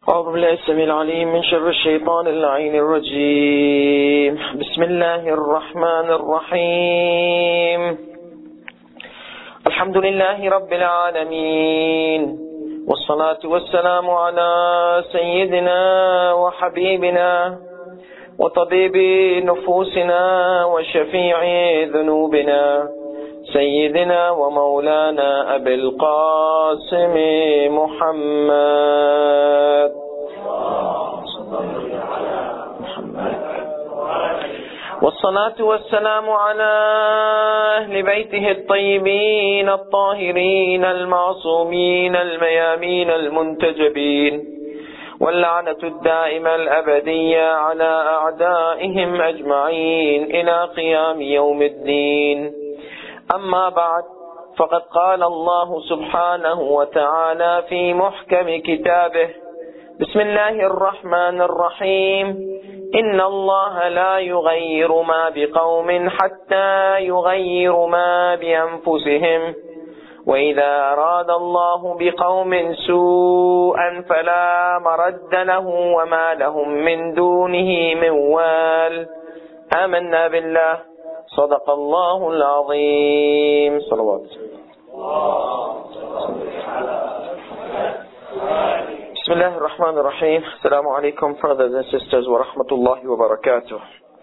أعوذ بالله السميع العليم من شر الشيطان اللعين الرجيم. بسم الله الرحمن الرحيم. الحمد لله رب العالمين، والصلاة والسلام على سيدنا وحبيبنا وطبيب نفوسنا وشفيع ذنوبنا سيدنا ومولانا أبي القاسم محمد. والصلاة والسلام على أهل بيته الطيبين الطاهرين المعصومين الميامين المنتجبين، واللعنة الدائمة الأبدية على أعدائهم أجمعين إلى قيام يوم الدين. أما بعد، فقد قال الله سبحانه وتعالى في محكم كتابه: بسم الله الرحمن الرحيم. إن الله لا يغير ما بقوم حتى يغيروا ما بأنفسهم، وإذا أراد الله بقوم سوءا فلا مرد له وما لهم من دونه من وال. آمنا بالله. صدق الله العظيم. صلوات. بسم الله الرحمن الرحيم. السلام عليكم brothers and sisters wa rahmatullahi wa barakatuh.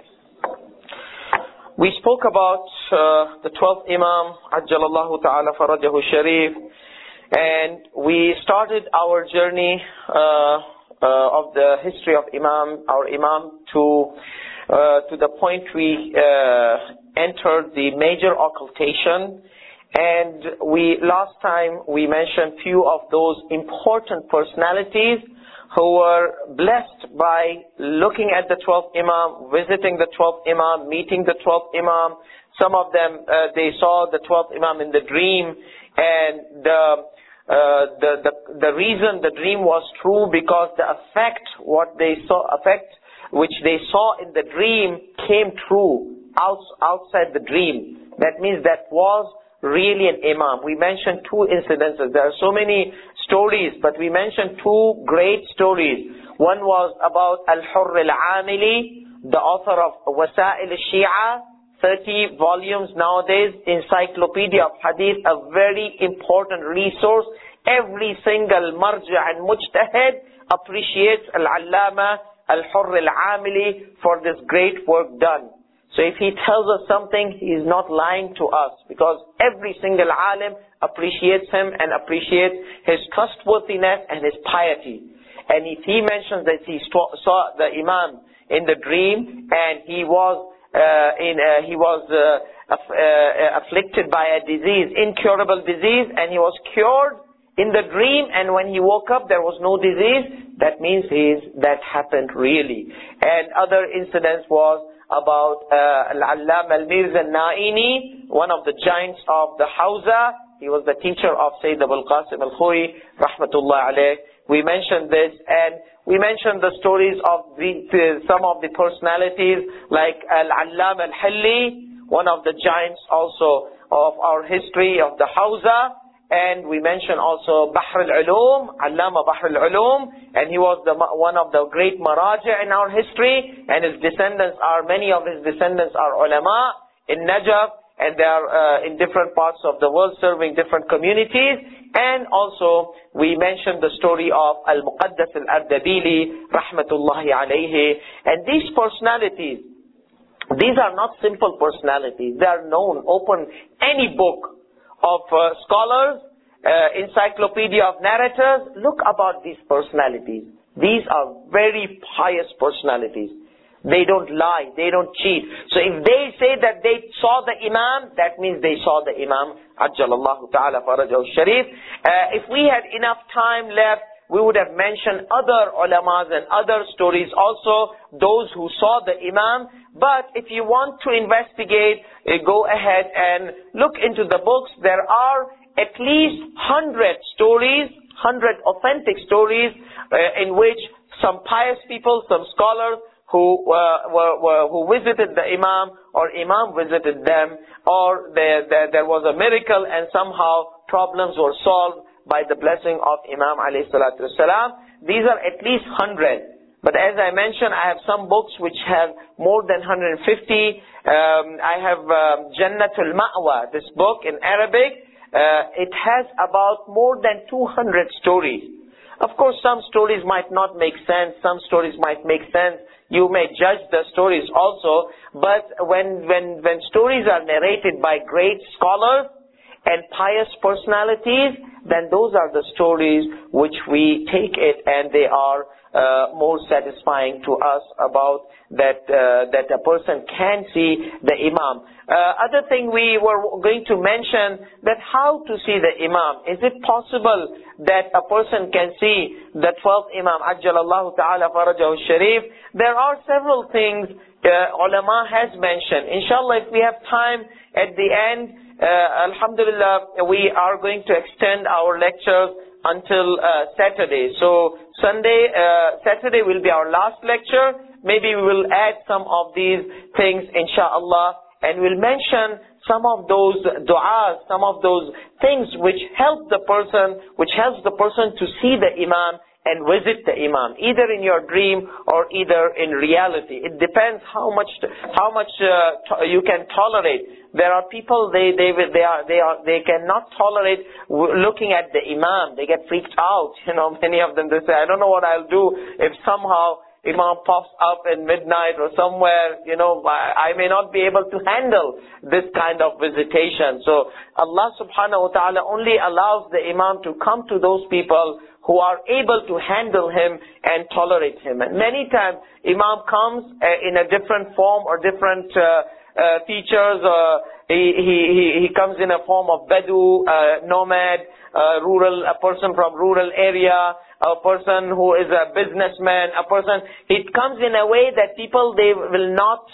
We spoke about the 12th Imam, Ajjalallahu Ta'ala Farajahu Sharif, and we started our journey of the history of our Imam to the point we entered the major occultation, and last time we mentioned few of those important personalities who were blessed by looking at the 12th Imam, visiting the 12th Imam, meeting the 12th Imam. Some of them they saw the 12th Imam in the dream, and the reason the dream was true because the effect which they saw in the dream came true outside the dream. That means that was really an Imam. We mentioned two incidences. There are so many stories, but we mentioned two great stories. One was about Al-Hurr Al-Amili, the author of Wasa'il Al-Shia, 30 volumes nowadays, Encyclopedia of Hadith, a very important resource. Every single marja and mujtahid appreciates Al-Allama Al-Hurr Al-Amili for this great work done. So if he tells us something, he is not lying to us, because every single alim appreciates him and appreciates his trustworthiness and his piety. And if he mentions that he saw the Imam in the dream and he was afflicted by a disease, incurable disease, and he was cured in the dream, and when he woke up there was no disease, that means that happened really. And other incidents was about Al-Allama Al-Mirza Al-Naini, one of the giants of the Hawza. He was the teacher of Sayyid Abul Qasim Al-Khoury, rahmatullah alayh. We mentioned this, and we mentioned the stories of some of the personalities like Al-Allama Al-Hilli, one of the giants also of our history of the Hawza. And we mentioned also Bahr al-Ulum, Allama Bahr al-Ulum, and he was one of the great maraja in our history, and many of his descendants are ulama in Najaf, and they are in different parts of the world serving different communities. And also we mentioned the story of Al-Muqaddas al-Ardabili, rahmatullahi alayhi. And these personalities, these are not simple personalities. They are known. Open any book of scholars, encyclopedia of narrators, look about these personalities. These are very pious personalities. They don't lie, they don't cheat. So if they say that they saw the Imam, that means they saw the Imam, Ajjalallahu Ta'ala Farajahu Sharif. If we had enough time left, we would have mentioned other ulamas and other stories also, those who saw the Imam. But if you want to investigate, go ahead and look into the books. There are at least 100 stories, 100 authentic stories in which some pious people, some scholars who visited the Imam, or Imam visited them, or there was a miracle and somehow problems were solved by the blessing of Imam alayhi salatu wasalam. these are at least 100. But as I mentioned, I have some books which have more than 150. I have Jannatul Ma'wa, this book in Arabic. It has about more than 200 stories. Of course, some stories might not make sense. Some stories might make sense. You may judge the stories also. But when stories are narrated by great scholars and pious personalities, then those are the stories which we take it, and they are more satisfying to us about that a person can see the Imam. Other thing we were going to mention, that how to see the Imam. Is it possible that a person can see the 12th Imam, Ajjalallahu Ta'ala Farajahu Sharif? There are several things ulama has mentioned. Inshallah, if we have time at the end, alhamdulillah, we are going to extend our lectures until Saturday. So Saturday will be our last lecture. Maybe we will add some of these things, inshallah, and we'll mention some of those du'as, some of those things which helps the person to see the Imam and visit the Imam, either in your dream or either in reality. It depends how much you can tolerate. There are people they cannot tolerate looking at the Imam. They get freaked out. Many of them, they say, I don't know what I'll do if somehow Imam pops up in midnight or somewhere, I may not be able to handle this kind of visitation. So Allah subhanahu wa ta'ala only allows the Imam to come to those people who are able to handle him and tolerate him. And many times Imam comes in a different form or different features. He comes in a form of Bedu, nomad, a person from rural area, a person who is a businessman, it comes in a way that people, they will not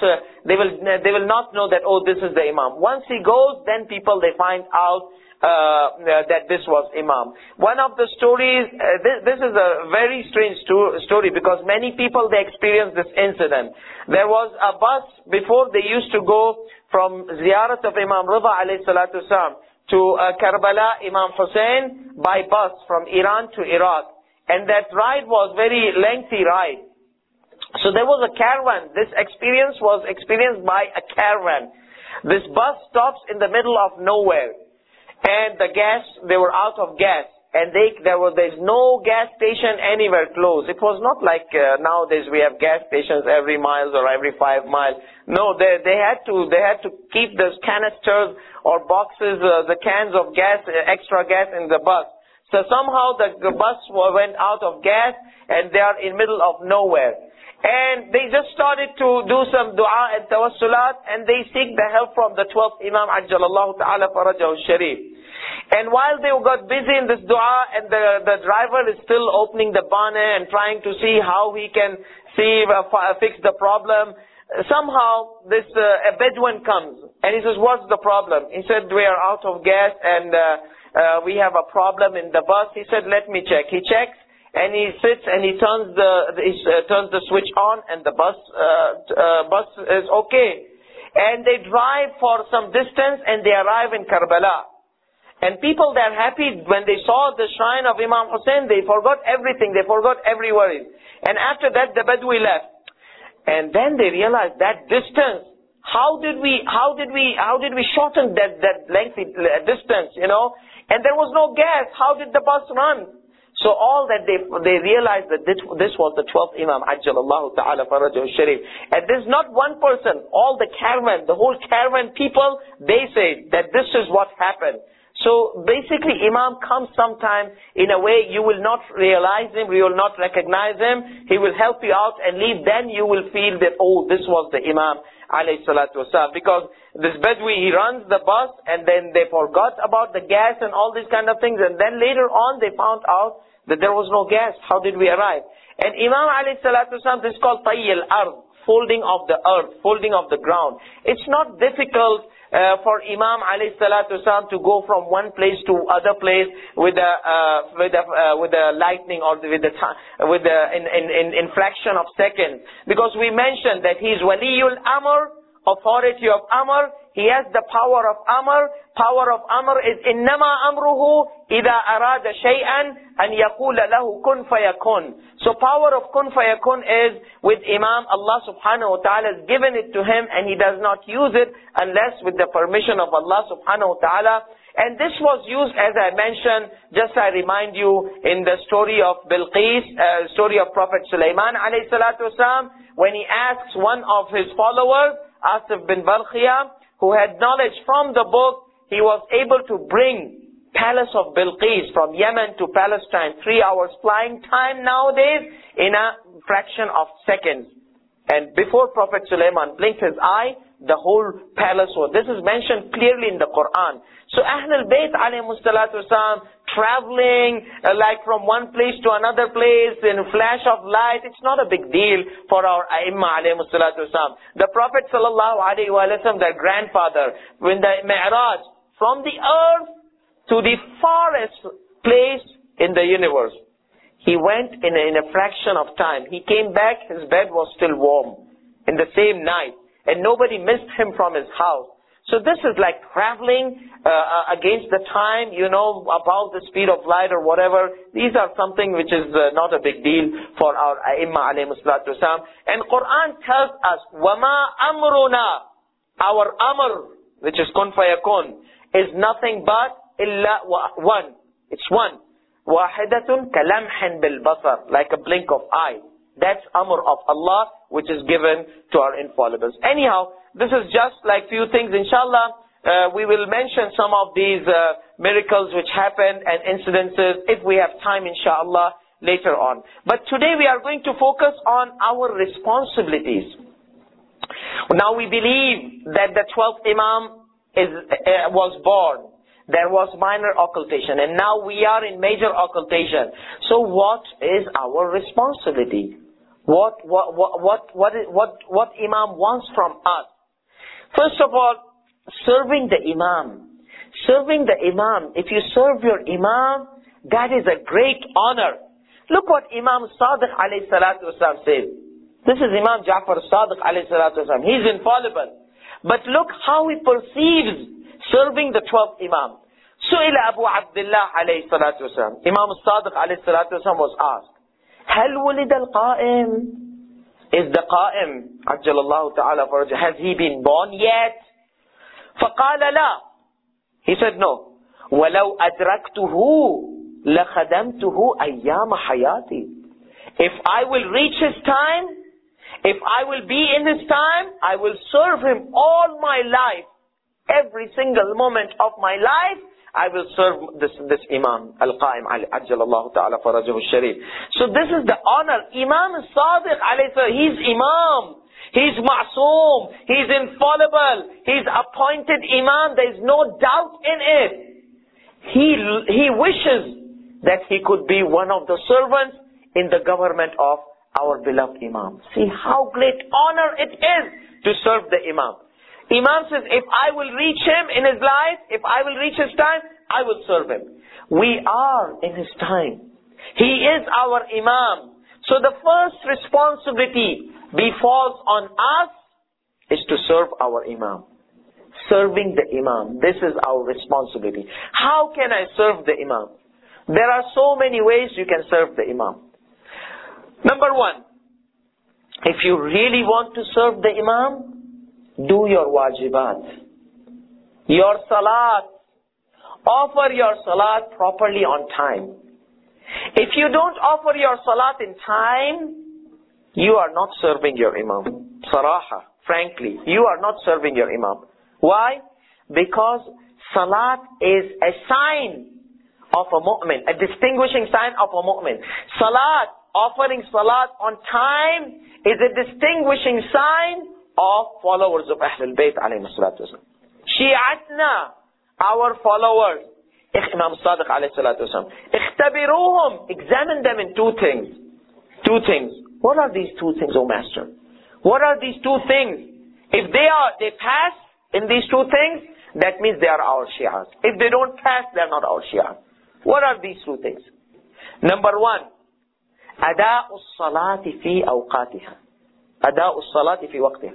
know that, oh, this is the Imam. Once he goes, then people, they find out that this was Imam. One of the stories, this is a very strange story, because many people, they experience this incident. There was a bus, before they used to go from Ziyarat of Imam Rida alayhi salatu wasalam to Karbala, Imam Hussein, by bus from Iran to Iraq. And that ride was very lengthy ride. So there was a caravan. This experience was experienced by a caravan. This bus stops in the middle of nowhere. And they were out of gas. And there's no gas station anywhere close. It was not like nowadays we have gas stations every mile or every 5 miles. No, they had to keep those canisters or boxes, the cans of gas, extra gas in the bus. So somehow the bus went out of gas, and they are in middle of nowhere. And they just started to do some dua and tawassulat, and they seek the help from the 12th Imam, Ajjalallahu Ta'ala Farajahu Sharif. And while they got busy in this dua, and the driver is still opening the bonnet and trying to see how he can fix the problem, somehow a Bedouin comes, and he says, what's the problem? He said, we are out of gas, and we have a problem in the bus. He said, let me check. He checks, and he sits, and he turns the switch on, and the bus is okay. And they drive for some distance, and they arrive in Karbala. And people, they are happy when they saw the shrine of Imam Hussein. They forgot everything. They forgot every worry. And after that, the Bedouin left. And then they realized that distance. How did we shorten that lengthy distance, And there was no gas. How did the bus run? So all that they realized that this was the 12th Imam, Ajjalallahu Ta'ala Farajahu Sharif. And there's not one person, all the caravan, the whole caravan people, they say that this is what happened. So basically Imam comes sometime in a way you will not realize him, you will not recognize him. He will help you out and leave. Then you will feel that, oh, this was the Imam alayhi salatu wasalam. Because this Bedouin, he runs the bus, and then they forgot about the gas and all these kind of things. And then later on they found out that there was no gas. How did we arrive? And Imam alayhi salatu wasalam, this is called Tayyil Ard, folding of the earth, folding of the ground. It's not difficult for Imam alayhi salatu wasalam to go from one place to other place with a lightning or in fraction of seconds, because we mentioned that he's waliyul amr authority of Amr. He has the power of Amr. Power of Amr is إِنَّمَا أَمْرُهُ إِذَا أَرَادَ شَيْئًا أَنْ يَقُولَ لَهُ كُنْ فَيَكُنْ. So power of kun fayakun is with Imam. Allah subhanahu wa ta'ala has given it to him, and he does not use it unless with the permission of Allah subhanahu wa ta'ala. And this was used, as I mentioned, just I remind you, in the story of Bilqis, story of Prophet Sulaiman alayhi salatu wasalam, when he asks one of his followers, Asif bin Balkhiyah, who had knowledge from the book, he was able to bring palace of Bilqis from Yemen to Palestine, 3 hours flying time nowadays, in a fraction of seconds. And before Prophet Sulaiman blinked his eye, the whole palace was. This is mentioned clearly in the Quran. So Ahlul Bayt alayhimus salatu wasalam, traveling like from one place to another place in a flash of light, it's not a big deal for our Aimma alayhimus salatu wasalam. The Prophet sallallahu alayhi wa sallam, their grandfather, when the Mi'raj, from the earth to the farthest place in the universe, he went in a fraction of time. He came back, his bed was still warm in the same night, and nobody missed him from his house. So this is like traveling against the time, about the speed of light or whatever. These are something which is not a big deal for our Aimma alayhimus salatu wasalam. And Quran tells us, وَمَا أَمْرُنَا, our Amr, which is kun fayakun, is nothing but illa one. It's one. وَاحِدَةٌ كَلَمْحٍ بِالْبَصَرِ, like a blink of eye. That's Amr of Allah, which is given to our infallibles. Anyhow, this is just like few things. Inshallah, we will mention some of these miracles which happened and incidences if we have time, inshallah, later on. But today we are going to focus on our responsibilities. Now we believe that the 12th Imam was born. There was minor occultation, and now we are in major occultation. So what is our responsibility? What Imam wants from us? First of all, serving the Imam. Serving the Imam. If you serve your Imam, that is a great honor. Look what Imam Sadiq alayhi salatu wasalam says. This is Imam Ja'far Sadiq alayhi salatu wasalam. He's infallible. But look how he perceives serving the 12th Imam. Su'ila Abu Abdullah alayhi salatu wasalam. Imam Sadiq alayhi salatu wasalam was asked, هل ولد القائم? Is the Qa'im, Ajjalallahu ta'ala farajah, has he been born yet? فقال لا. He said no. ولو أدركته لخدمته أيام حياتي. If I will reach his time, if I will be in his time, I will serve him all my life. Every single moment of my life, I will serve this Imam, Al-Qa'im, Ajjalallahu ta'ala farajahu al-Sharif. So this is the honor. Imam Sadiq, he's Imam. He's Ma'soom. He's infallible. He's appointed Imam. There is no doubt in it. He wishes that he could be one of the servants in the government of our beloved Imam. See how great honor it is to serve the Imam. Imam says, if I will reach him in his life, if I will reach his time, I will serve him. We are in his time. He is our Imam. So the first responsibility befalls on us is to serve our Imam. Serving the Imam. This is our responsibility. How can I serve the Imam? There are so many ways you can serve the Imam. Number one, if you really want to serve the Imam, do your wajibat, your salat. Offer your salat properly on time. If you don't offer your salat in time, you are not serving your Imam. Saraha, frankly, you are not serving your Imam. Why? Because salat is a sign of a mu'min, a distinguishing sign of a mu'min. Salat, offering salat on time is a distinguishing sign of followers of Ahlul Bayt alayhi salatu wasalam. Shi'atna, our followers. Imam Sadiq alayhi salatu wasalam. Ikhtabiruhum, examine them in two things. Two things. What are these two things, O Master? What are these two things? If they pass in these two things, that means they are our Shi'as. If they don't pass, they are not our Shi'as. What are these two things? Number one, ada'u salati fi awqatiha. Ada'u salati fi waqtiha.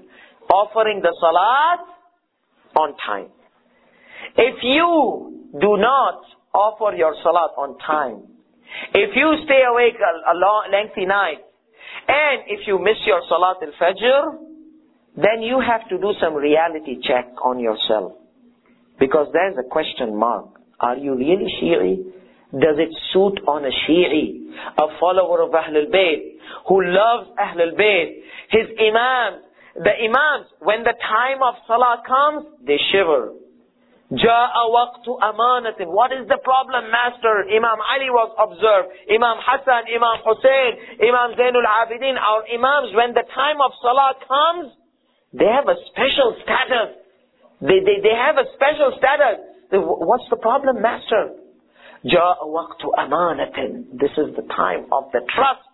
offering the salat on time. If you do not offer your salat on time, if you stay awake a long, lengthy night, and if you miss your salat al-fajr, then you have to do some reality check on yourself. Because there's a question mark. Are you really Shi'i? Does it suit on a Shi'i, a follower of Ahlul Bayt, who loves Ahlul Bayt? His imams, the imams, when the time of salah comes, they shiver. Ja'a waqtu amanatin. What is the problem, master? Imam Ali was observed. Imam Hassan, Imam Hussein, Imam Zainul Abidin, our imams, when the time of salah comes, they have a special status. They have a special status. What's the problem, master? Ja'a waqtu amanatin. This is the time of the trust.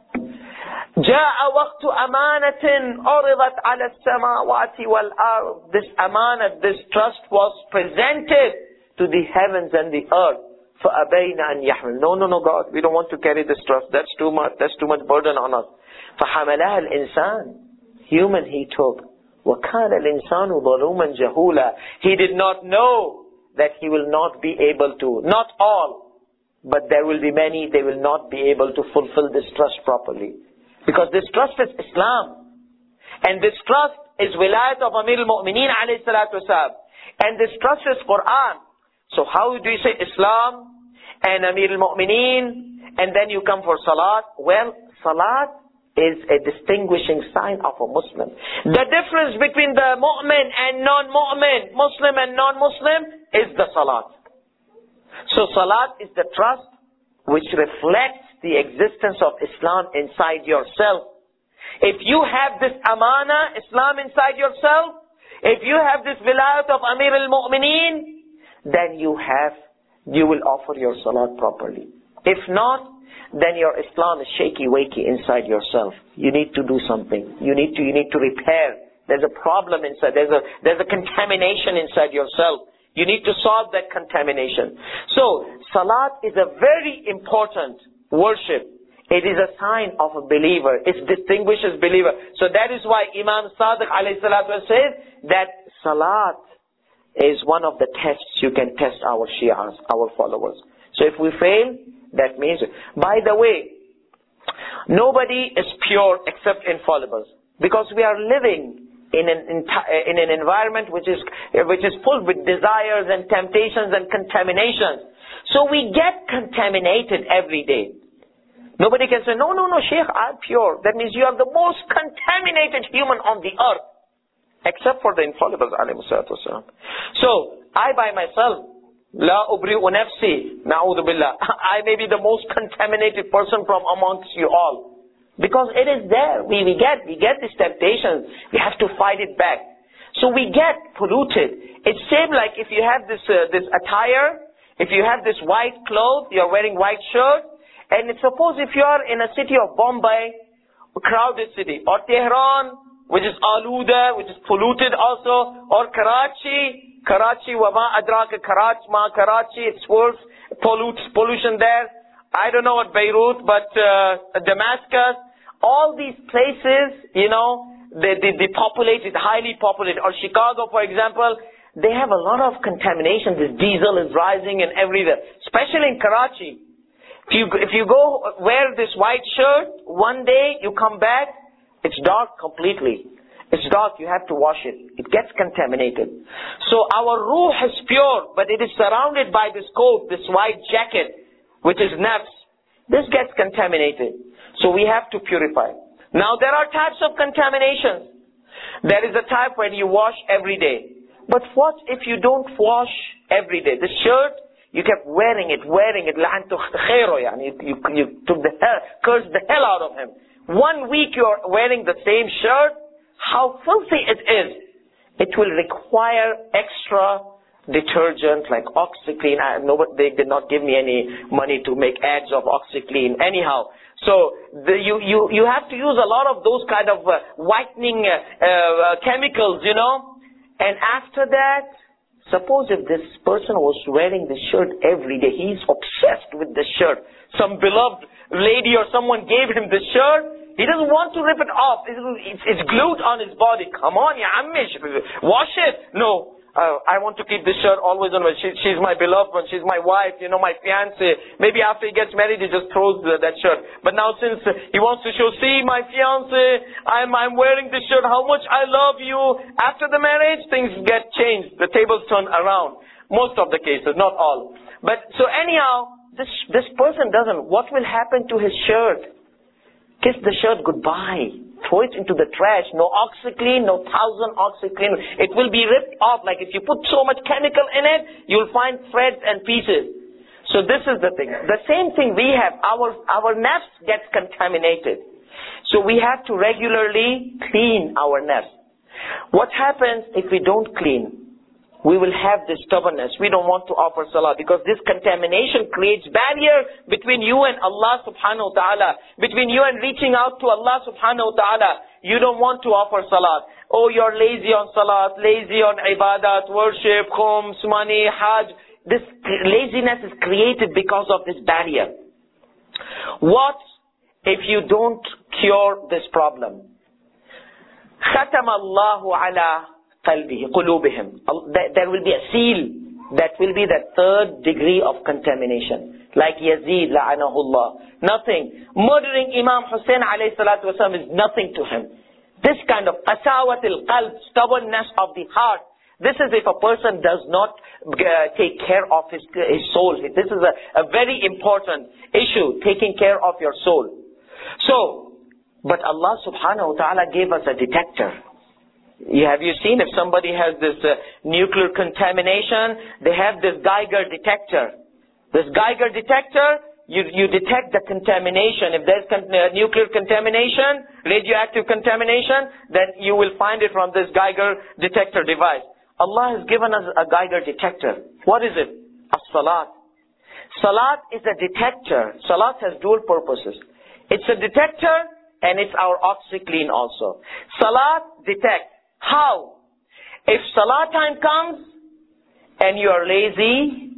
Ja'a waqtu amanatin uridat ala samawati wal ard. This amanat, this trust was presented to the heavens and the earth. فَأَبَيْنَ أَنْ يَحْمِلْ. No, God, we don't want to carry this trust. That's too much burden on us. فَحَمَلَهَا الْإِنسان. Human he took. وَكَانَ الْإِنسَانُ ظَلُومًا جَهُولًا. He did not know that he will not be able to, not all, but there will be many, they will not be able to fulfill this trust properly. Because this trust is Islam. And this trust is wilayat of Amir al-Mu'mineen alayhi salatu wasalam. And this trust is Quran. So how do you say Islam and Amir al-Mu'mineen and then you come for Salat? Well, Salat is a distinguishing sign of a Muslim. The difference between the Mu'min and non-Mu'min, Muslim and non-Muslim, is the Salat. So Salat is the trust which reflects the existence of Islam inside yourself. If you have this amana, Islam inside yourself, if you have this wilayat of Amir al-Mu'mineen, then you will offer your Salat properly. If not, then your Islam is shaky-wakey inside yourself. You need to do something. You need to repair. There's a problem inside. There's a contamination inside yourself. You need to solve that contamination. So, Salat is a very important worship. It is a sign of a believer. It distinguishes believer. So that is why Imam Sadiq alayhi salatu says that Salat is one of the tests you can test our Shi'as, our followers. So if we fail, that means, by the way, nobody is pure except infallibles, because we are living in an environment which is full with desires and temptations and contaminations. So we get contaminated every day. Nobody can say, no, Sheikh, I'm pure. That means you are the most contaminated human on the earth, except for the infallibles. So I by myself, La ubri'u nafsi, na'udhu billah. I may be the most contaminated person from amongst you all. Because it is there. We get these temptations. We have to fight it back. So we get polluted. It's same like if you have this attire, if you have this white cloth, you're wearing white shirt, and suppose if you are in a city of Bombay, a crowded city, or Tehran, which is aluda, which is polluted also, or Karachi, wama adraka Karachi, it's worse, pollution there. I don't know what Beirut, but Damascus, all these places, they populated, highly populated. Or Chicago, for example, they have a lot of contamination. This diesel is rising and everywhere, especially in Karachi. If you go wear this white shirt, one day you come back, it's dark completely. It's dark, you have to wash it. It gets contaminated. So our ruh is pure, but it is surrounded by this coat, this white jacket, which is nafs. This gets contaminated. So we have to purify. Now there are types of contaminations. There is a type when you wash every day. But what if you don't wash every day? The shirt, you kept wearing it. You took cursed the hell out of him. 1 week you're wearing the same shirt. How filthy it is. It will require extra detergent like OxyClean. They did not give me any money to make ads of OxyClean anyhow. So you have to use a lot of those kind of whitening chemicals, And after that, suppose if this person was wearing the shirt every day, he's obsessed with the shirt. Some beloved lady or someone gave him the shirt. He doesn't want to rip it off. It's glued on his body. Come on, ya ammish, wash it. No. I want to keep this shirt always on. She's my beloved one. She's my wife, my fiance. Maybe after he gets married, he just throws that shirt. But now since he wants to show, see my fiance, I'm wearing this shirt, how much I love you. After the marriage, things get changed. The tables turn around. Most of the cases, not all. But so anyhow, this person doesn't. What will happen to his shirt? Kiss the shirt goodbye. Throw it into the trash. No OxiClean, no 1000 OxiClean. It will be ripped off. Like if you put so much chemical in it, you'll find threads and pieces. So this is the thing. The same thing we have. Our nafs gets contaminated. So we have to regularly clean our nafs. What happens if we don't clean? We will have this stubbornness. We don't want to offer salah because this contamination creates barrier between you and Allah subhanahu wa ta'ala, between you and reaching out to Allah subhanahu wa ta'ala. You don't want to offer salah. Oh, you're lazy on salat, lazy on ibadat, worship, khums, money, hajj. This laziness is created because of this barrier. What if you don't cure this problem? Khatam Allahu ala قلوبهم. There will be a seal that will be the third degree of contamination. Like Yazid, la'anahullah. Nothing. Murdering Imam Hussein alayhi salatu wasalam is nothing to him. This kind of qasawat al-qalb, stubbornness of the heart. This is if a person does not take care of his soul. This is a very important issue, taking care of your soul. So, but Allah subhanahu wa ta'ala gave us a detector. Have you seen if somebody has this nuclear contamination, they have this Geiger detector. This Geiger detector, you detect the contamination. If there's nuclear contamination, radioactive contamination, then you will find it from this Geiger detector device. Allah has given us a Geiger detector. What is it? As-salat. Salat is a detector. Salat has dual purposes. It's a detector and it's our OxiClean also. Salat detects. How? If salah time comes and you are lazy,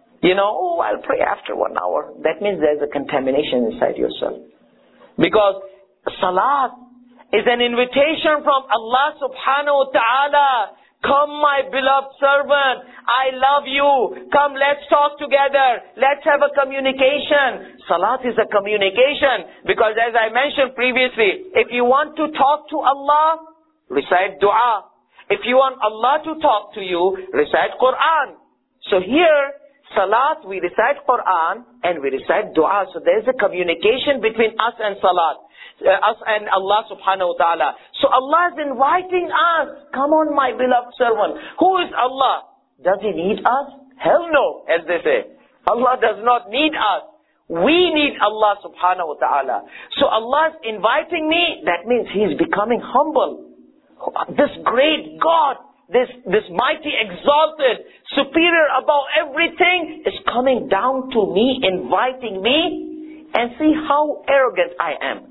I'll pray after 1 hour. That means there's a contamination inside yourself. Because salat is an invitation from Allah subhanahu wa ta'ala. Come my beloved servant, I love you. Come, let's talk together. Let's have a communication. Salat is a communication. Because as I mentioned previously, if you want to talk to Allah, recite dua. If you want Allah to talk to you, recite Quran. So here, salat, we recite Quran and we recite dua. So there is a communication between us and salat. Us and Allah subhanahu wa ta'ala. So Allah is inviting us. Come on my beloved servant. Who is Allah? Does He need us? Hell no, as they say. Allah does not need us. We need Allah subhanahu wa ta'ala. So Allah is inviting me. That means He is becoming humble. This great God, this mighty, exalted, superior above everything is coming down to me, inviting me, and see how arrogant I am.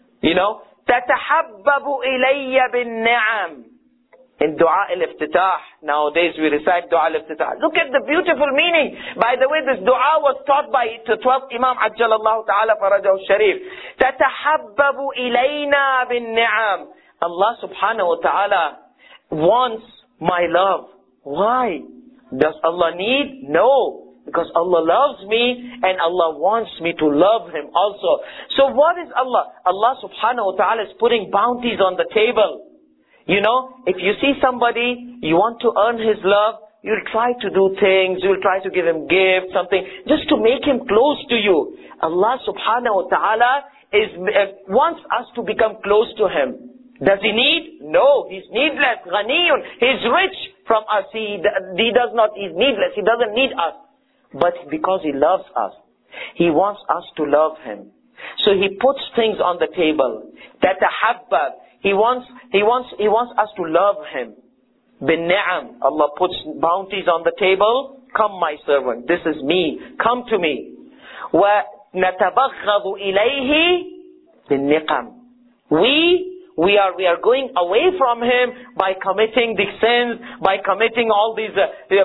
تَتَحَبَّبُ إِلَيَّ بِالنِّعَمِ. In Dua al-Iftitah, nowadays we recite Dua al-Iftitah. Look at the beautiful meaning. By the way, this Dua was taught by the 12th Imam Ajjalallahu Ta'ala Farajahu Sharif. تَتَحَبَّبُ إِلَيْنَا بِالنِّعَمِ. Allah subhanahu wa ta'ala wants my love. Why? Does Allah need? No. Because Allah loves me and Allah wants me to love Him also. So what is Allah? Allah subhanahu wa ta'ala is putting bounties on the table. If you see somebody, you want to earn his love, you'll try to do things, you'll try to give him gifts, something, just to make him close to you. Allah subhanahu wa ta'ala wants us to become close to Him. Does He need? No, He's needless. Ghaniyun. He's rich from us. He's needless. He doesn't need us. But because He loves us, He wants us to love Him. So He puts things on the table. Tatahabbab. He wants us to love Him. Bin ni'am. Allah puts bounties on the table. Come my servant. This is me. Come to me. Wa natabaghadu ilayhi bin niqam. We are going away from Him by committing the sins, by committing all these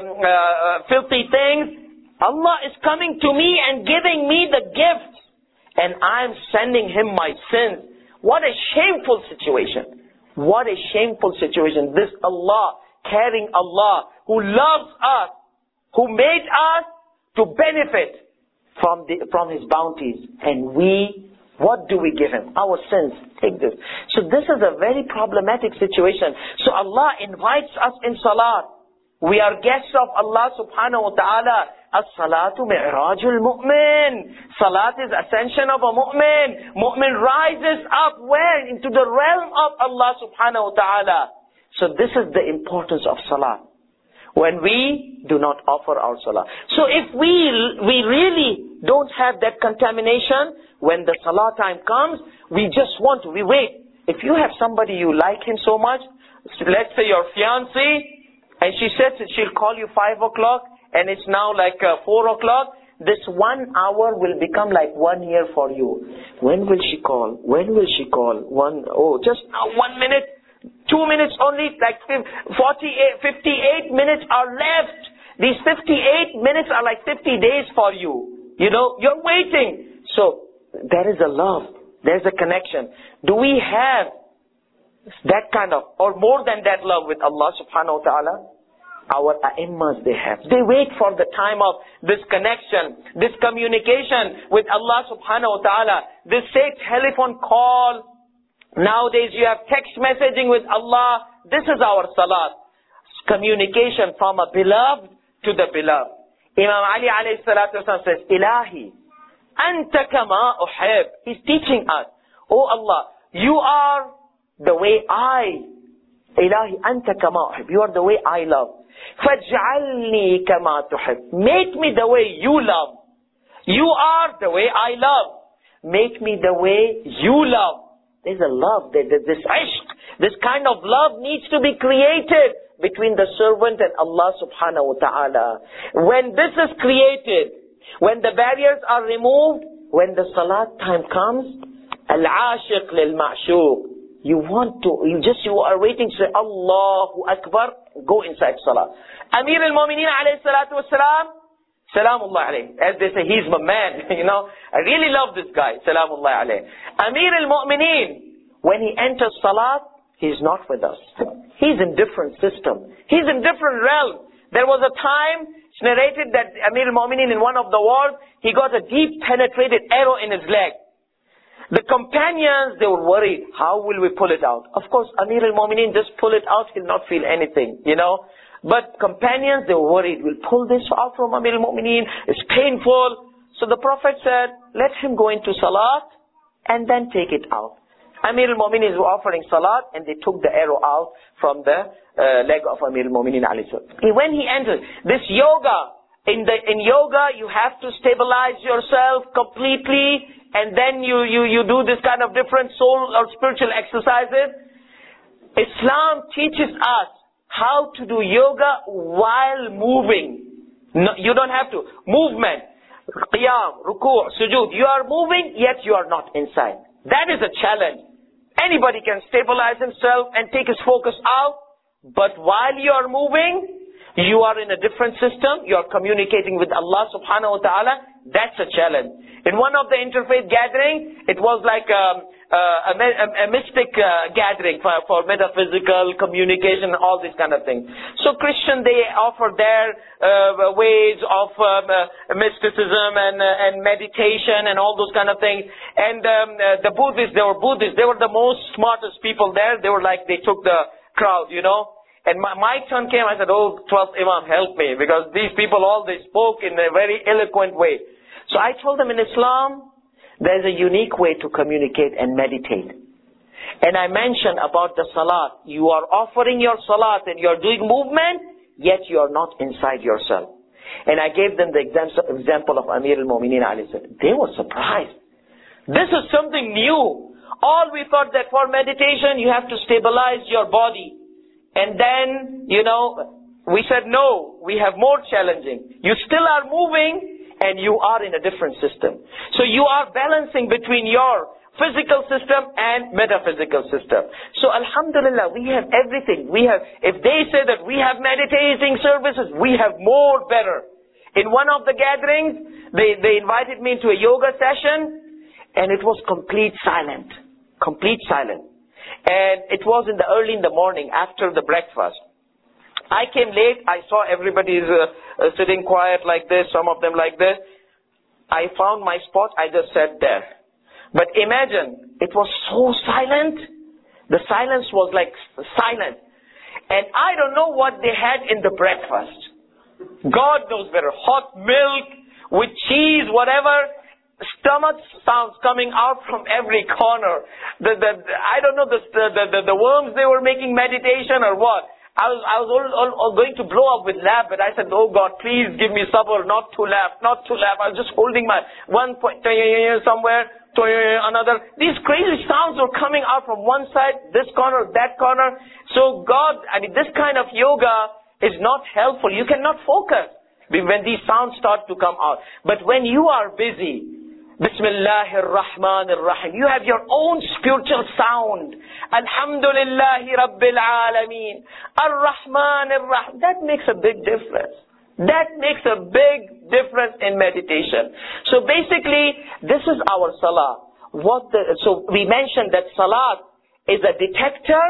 filthy things. Allah is coming to me and giving me the gifts. And I'm sending Him my sins. What a shameful situation. What a shameful situation. This Allah, caring Allah, who loves us, who made us to benefit from His bounties. And what do we give Him? Our sins. Take this. So this is a very problematic situation. So Allah invites us in salat. We are guests of Allah subhanahu wa ta'ala. As-salatu mi'rajul mu'min. Salat is ascension of a mu'min. Mu'min rises up where? Into the realm of Allah subhanahu wa ta'ala. So this is the importance of salat. When we do not offer our salah. So if we really don't have that contamination, when the salah time comes, we wait. If you have somebody you like him so much, let's say your fiancé, and she says that she'll call you 5 o'clock, and it's now like 4 o'clock, this 1 hour will become like 1 year for you. When will she call? When will she call? Just now 1 minute. 2 minutes only, like 58 minutes are left. These 58 minutes are like 50 days for you. You know, you're waiting. So, there is a love. There's a connection. Do we have that kind of, or more than that love with Allah subhanahu wa ta'ala? Our a'immas, they have. They wait for the time of this connection, this communication with Allah subhanahu wa ta'ala. This say telephone call. Nowadays you have text messaging with Allah. This is our salat. Communication from a beloved to the beloved. Imam Ali alayhi salatu wasallam says, Ilahi, anta kama uhib. He's teaching us, oh Allah, you are the way Ilahi, anta kama uhib. You are the way I love. Faj'alni kama tuhib. Make me the way you love. You are the way I love. Make me the way you love. There's a love, there's this ishq. This kind of love needs to be created between the servant and Allah subhanahu wa ta'ala. When this is created, when the barriers are removed, when the salat time comes, al-ashiq lil-ma'shuq. You are waiting to say, Allahu Akbar, go inside salah. Amir al-Mu'mineen alayhi salatu wassalam, Salamullah alayhi. As they say, he's my man. You know, I really love this guy. Salamullah alayhi. Amir al-Mu'mineen, when he enters salat, he's not with us. He's in different system. He's in different realm. There was a time, it's narrated that Amir al-Mu'mineen in one of the wars, he got a deep penetrated arrow in his leg. The companions, they were worried. How will we pull it out? Of course, Amir al-Mu'mineen just pull it out, he'll not feel anything, you know. But companions, they were worried. We'll pull this out from Amir al-Mu'mineen. It's painful. So the Prophet said, let him go into salat and then take it out. Amir al-Mu'mineen were offering salat and they took the arrow out from the leg of Amir al-Mu'mineen alayhi salam. When he entered, this yoga, in yoga you have to stabilize yourself completely and then you do this kind of different soul or spiritual exercises. Islam teaches us how to do yoga while moving. No, you don't have to. Movement. Qiyam, ruku', sujood. You are moving, yet you are not inside. That is a challenge. Anybody can stabilize himself and take his focus out. But while you are moving, you are in a different system. You are communicating with Allah subhanahu wa ta'ala. That's a challenge. In one of the interfaith gatherings, it was like a mystic gathering for metaphysical communication, all these kind of things. So Christian, they offer their ways of mysticism and meditation and all those kind of things. And the Buddhists, they were the most smartest people there. They were like, they took the crowd, you know. And my turn came, I said, oh, 12th Imam, help me. Because these people all, they spoke in a very eloquent way. So I told them in Islam, there's a unique way to communicate and meditate. And I mentioned about the salat. You are offering your salat and you're doing movement, yet you are not inside yourself. And I gave them the example of Amir al-Mu'mineen alayhi salam. They were surprised. This is something new. All we thought that for meditation, you have to stabilize your body. And then, you know, we said no, we have more challenging. You still are moving, and you are in a different system. So you are balancing between your physical system and metaphysical system. So alhamdulillah, we have everything. If they say that we have meditating services, we have more better. In one of the gatherings, they invited me to a yoga session, and it was complete silent. Complete silence. And it was early in the morning after the breakfast. I came late. I saw everybody sitting quiet like this, some of them like this. I found my spot. I just sat there. But imagine, it was so silent. The silence was like silent. And I don't know what they had in the breakfast. God knows better. Hot milk with cheese, whatever. Stomach sounds coming out from every corner. I don't know the worms they were making meditation or what. I was all going to blow up with laugh, but I said, oh God, please give me sabr, not to laugh, not to laugh. I was just holding my one point somewhere, another. These crazy sounds were coming out from one side, this corner, that corner. So God, this kind of yoga is not helpful. You cannot focus when these sounds start to come out. But when you are busy, Bismillahir Rahmanir Rahim, you have your own spiritual sound. Alhamdulillahi Rabbil Alameen. Ar-Rahmanir Rahim. That makes a big difference. That makes a big difference in meditation. So basically, this is our salah. So we mentioned that salat is a detector.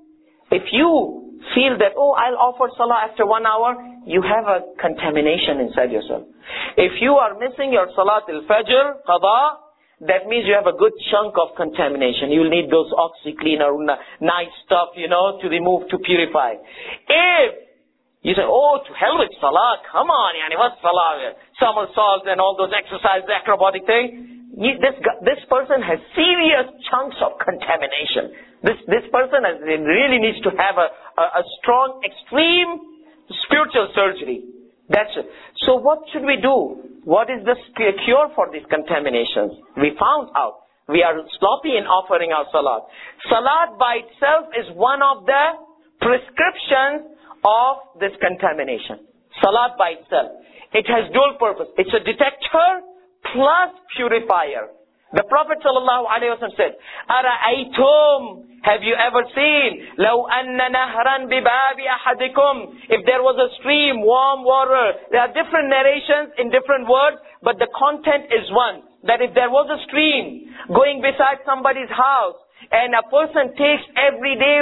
If you feel that, I'll offer salah after 1 hour, you have a contamination inside yourself. If you are missing your salat al-fajr, qada, that means you have a good chunk of contamination. You'll need those OxyCleaner, nice stuff, to remove, to purify. If you say, to hell with salah, come on, what's salah? Somersaults and all those exercises, acrobatic thing. This person has serious chunks of contamination. This person really needs to have a strong, extreme spiritual surgery. That's it. So what should we do? What is the cure for these contaminations? We found out. We are sloppy in offering our salat. Salat by itself is one of the prescriptions of this contamination. Salat by itself. It has dual purpose. It's a detector plus purifier. The Prophet ﷺ said, Ara'aytum, have you ever seen, لَوْ أَنَّ نَهْرًا بِبَابِ أَحَدِكُمْ, if there was a stream, warm water. There are different narrations in different words, but the content is one. That if there was a stream going beside somebody's house, and a person takes every day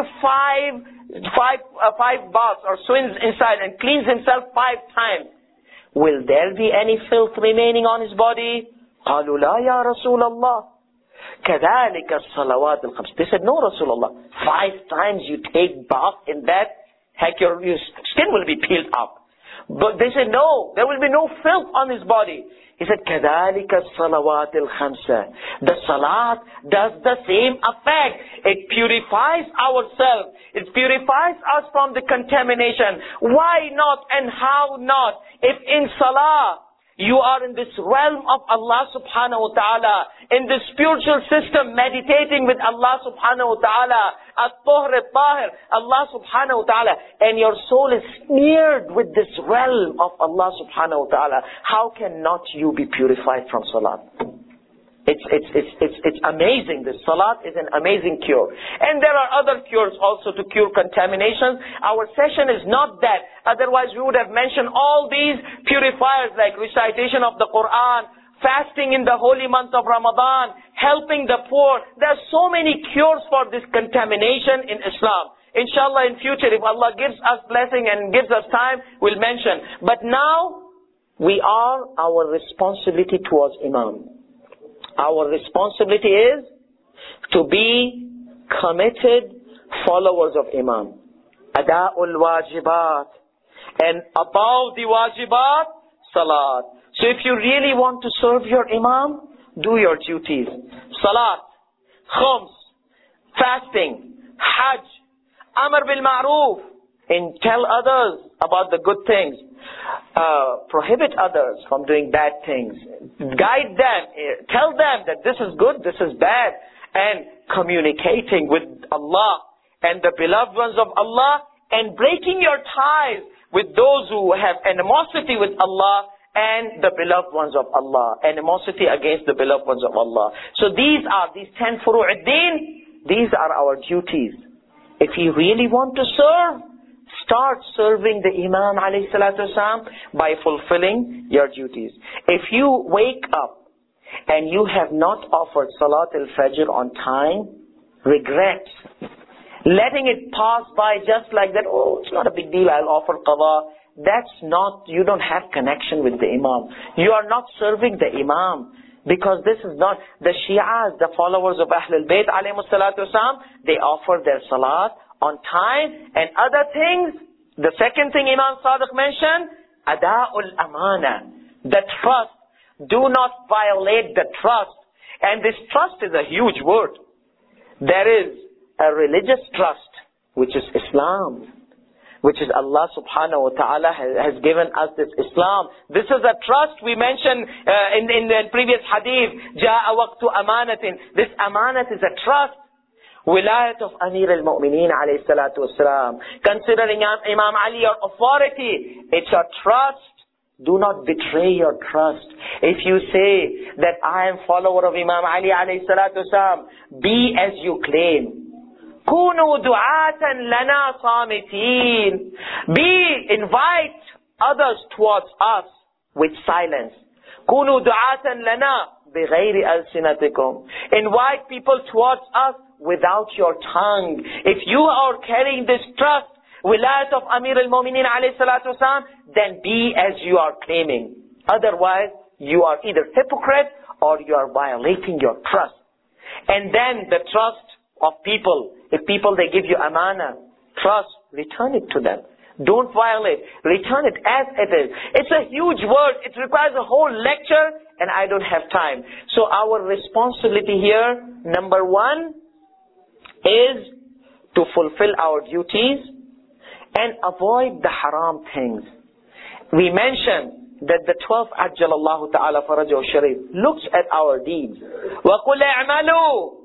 five baths or swims inside and cleans himself 5 times, will there be any filth remaining on his body? قالوا لا يا رسول الله كذلك الصلوات الخمس. They said, no Rasulullah, 5 times you take bath in that, heck, your skin will be peeled up. But they said, no, there will be no filth on his body. He said, كذلك الصلوات الخمس. The salat does the same effect. It purifies ourselves. It purifies us from the contamination. Why not and how not? If in salah, you are in this realm of Allah subhanahu wa ta'ala, in this spiritual system, meditating with Allah subhanahu wa ta'ala, at-Tuhr al-Tahir, Allah subhanahu wa ta'ala, and your soul is smeared with this realm of Allah subhanahu wa ta'ala, how can not you be purified from salat? It's amazing. This salat is an amazing cure. And there are other cures also to cure contaminations. Our session is not that. Otherwise we would have mentioned all these purifiers like recitation of the Quran, fasting in the holy month of Ramadan, helping the poor. There are so many cures for this contamination in Islam. Inshallah in future, if Allah gives us blessing and gives us time, we'll mention. But now, our responsibility towards Imam. Our responsibility is to be committed followers of Imam. Ada'ul wajibat. And above the wajibat, salat. So if you really want to serve your Imam, do your duties. Salat, khums, fasting, hajj, amr bil ma'roof, and tell others about the good things. Prohibit others from doing bad things. Guide them. Tell them that this is good, this is bad. And communicating with Allah and the beloved ones of Allah, and breaking your ties with those who have animosity with Allah and the beloved ones of Allah. Animosity against the beloved ones of Allah. So these 10 furu'ud-din, these are our duties. If you really want to serve, start serving the Imam alayhi salatu wasalam by fulfilling your duties. If you wake up and you have not offered Salat al-Fajr on time, regret, letting it pass by just like that. Oh, it's not a big deal, I'll offer qada. That's not, you don't have connection with the Imam. You are not serving the Imam. Because this is not, the Shi'as, the followers of Ahlul Bayt alayhimus salatu wasalam, they offer their salat on time and other things. The second thing Imam Sadiq mentioned, ada'ul amana, the trust. Do not violate the trust. And this trust is a huge word. There is a religious trust, which is Islam, which is Allah subhanahu wa ta'ala has given us this Islam. This is a trust we mentioned in the previous hadith. Ja'a waqtu amanatin. This amanat is a trust. Wilayat of Amir al-Mu'mineen alayhi salatu wasalam. Considering Imam Ali your authority, it's a trust. Do not betray your trust. If you say that I am follower of Imam Ali alayhi salatu wasalam, be as you claim. كونوا دعاة لنا صامتين. Invite others towards us with silence. كونوا دعاة لنا بغير ألسنتكم. Invite people towards us without your tongue. If you are carrying this trust, wilayat of Amir al-Mu'mineen alayhi salatu wasalam, then be as you are claiming. Otherwise, you are either hypocrite or you are violating your trust. And then the trust of people. If people, they give you amana, trust, return it to them. Don't violate. Return it as it is. It's a huge word. It requires a whole lecture and I don't have time. So our responsibility here, number one, is to fulfill our duties and avoid the haram things. We mentioned that the 12th Ajjalallahu Ta'ala Farajahu Sharif looks at our deeds. وَقُلْ اعْمَلُوا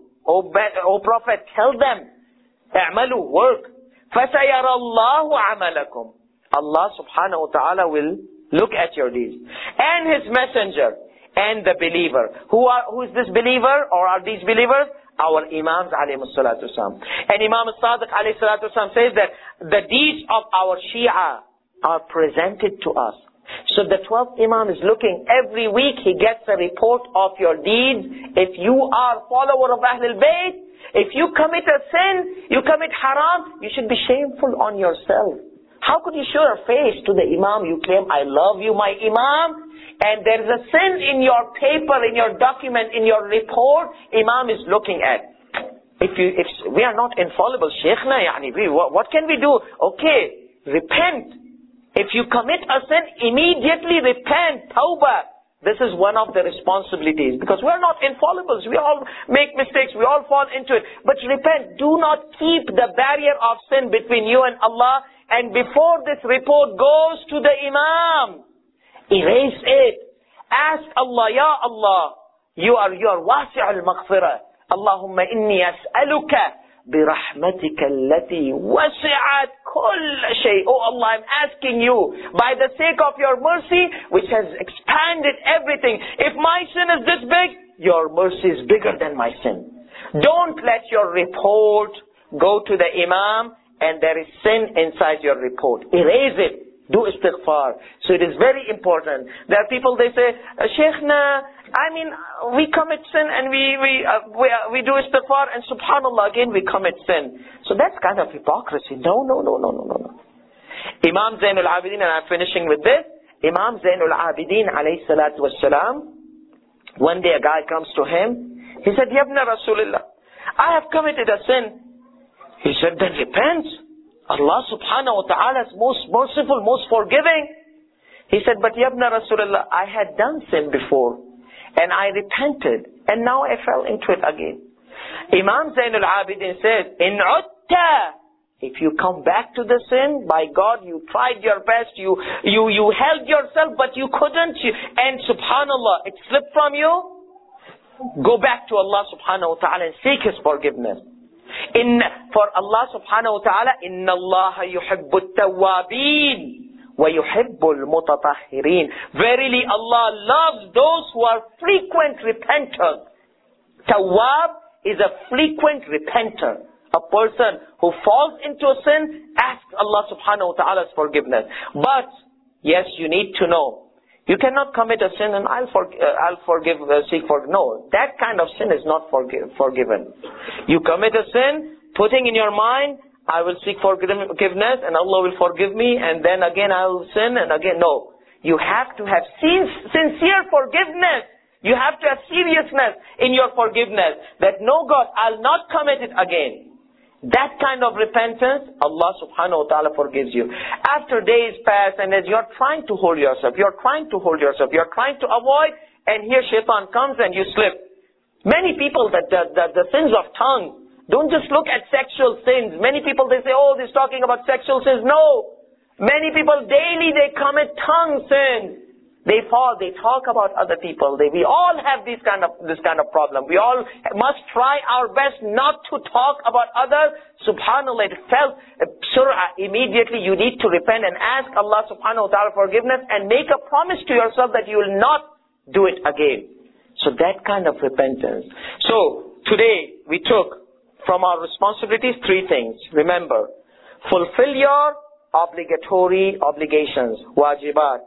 O Prophet, tell them, اعْمَلُوا, work. فَسَيَرَى اللَّهُ عَمَلَكُمْ. Allah subhanahu wa ta'ala will look at your deeds. And His messenger and the believer. Who is this believer or are these believers? Our Imams alayhimus salatu wasalam. And Imam Sadiq alayhi salatu wasalam says that the deeds of our Shia are presented to us. So the 12th Imam is looking every week, he gets a report of your deeds. If you are follower of Ahlul Bayt, if you commit a sin, you commit haram, you should be shameful on yourself. How could you show your face to the Imam? You claim, I love you, my Imam, and there is a sin in your paper, in your document, in your report, Imam is looking at. If we are not infallible, Shaykhna, what can we do? Okay, repent. If you commit a sin, immediately repent, tawbah. This is one of the responsibilities. Because we are not infallibles. We all make mistakes. We all fall into it. But repent. Do not keep the barrier of sin between you and Allah. And before this report goes to the Imam, erase it. Ask Allah, Ya Allah, you are wasi'ul maghfirah. Allahumma inni as'aluka برحمتك التي وسعت كل شيء. Oh Allah, I'm asking you, by the sake of your mercy, which has expanded everything. If my sin is this big, your mercy is bigger than my sin. Don't let your report go to the Imam and there is sin inside your report. Erase it. Do istighfar. So it is very important. There are people, they say, Shaykhna, we commit sin and we do istighfar and subhanallah again we commit sin. So that's kind of hypocrisy. No. Imam Zainul Abidin, and I'm finishing with this. Imam Zainul Abidin alayhi salatu wassalam, one day a guy comes to him. He said, Yabna Rasulullah, I have committed a sin. He said, then repent. Allah subhanahu wa ta'ala is most merciful, most forgiving. He said, but Yabna Rasulullah, I had done sin before. And I repented. And now I fell into it again. Imam Zainul Abidin said, In utta, if you come back to the sin, by God, you tried your best, you held yourself, but you couldn't, and subhanallah, it slipped from you, go back to Allah subhanahu wa ta'ala and seek His forgiveness. For Allah subhanahu wa ta'ala, Inna Allah yuhibbu at-tawwabin wa yuhibbu al-mutatahhirin. Verily Allah loves those who are frequent repenters. Tawwab is a frequent repenter. A person who falls into a sin asks Allah subhanahu wa ta'ala's forgiveness. But, yes, you need to know, You cannot commit a sin and I'll forgive, no, that kind of sin is not forgiven. You commit a sin, putting in your mind, I will seek forgiveness and Allah will forgive me, and then again I will sin and again, no. You have to have sincere forgiveness. You have to have seriousness in your forgiveness. That no God, I'll not commit it again. That kind of repentance, Allah subhanahu wa ta'ala forgives you. After days pass and as you're trying to hold yourself, you're trying to avoid, and here shaitan comes and you slip. Many people, the sins of tongue, don't just look at sexual sins. Many people, they say, oh, this is talking about sexual sins. No. Many people daily, they commit tongue sins. They fall, they talk about other people. We all have this kind of problem. We all must try our best not to talk about others. Subhanallah, it felt, surah, immediately you need to repent and ask Allah subhanahu wa ta'ala forgiveness and make a promise to yourself that you will not do it again. So that kind of repentance. So today we took from our responsibilities 3 things. Remember, fulfill your obligatory obligations, wajibat.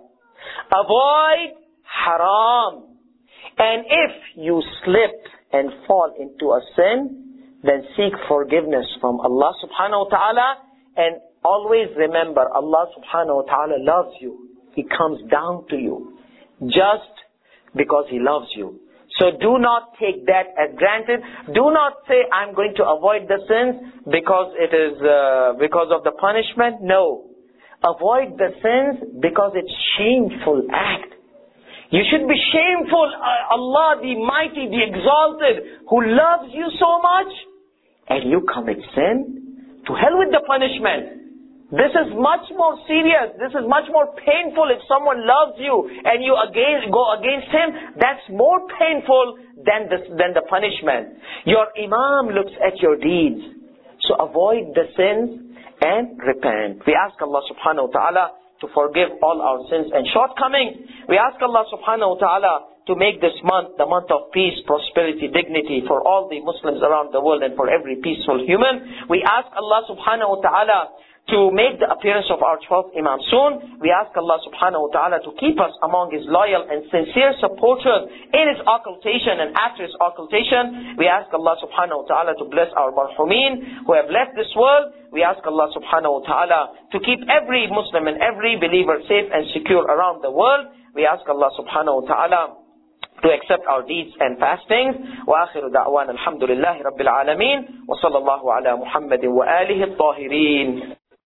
Avoid haram. And if you slip and fall into a sin, then seek forgiveness from Allah subhanahu wa ta'ala, and always remember Allah subhanahu wa ta'ala loves you. He comes down to you just because He loves you. So do not take that as granted. Do not say, I'm going to avoid the sins because it is because of the punishment. No. Avoid the sins because it's shameful act. You should be shameful. Allah the Mighty, the Exalted, who loves you so much, and you commit sin? To hell with the punishment. This is much more serious. This is much more painful. If someone loves you and you go against him, that's more painful than the punishment. Your Imam looks at your deeds. So avoid the sins and repent. We ask Allah subhanahu wa ta'ala to forgive all our sins and shortcomings. We ask Allah subhanahu wa ta'ala to make this month the month of peace, prosperity, dignity for all the Muslims around the world and for every peaceful human. We ask Allah subhanahu wa ta'ala to make the appearance of our 12th Imam soon. We ask Allah subhanahu wa ta'ala to keep us among His loyal and sincere supporters in His occultation and after His occultation. We ask Allah subhanahu wa ta'ala to bless our marhumin who have left this world. We ask Allah subhanahu wa ta'ala to keep every Muslim and every believer safe and secure around the world. We ask Allah subhanahu wa ta'ala to accept our deeds and fastings. وآخر دعوانا الحمد لله رب العالمين وصلى الله على محمد وآله الطاهرين.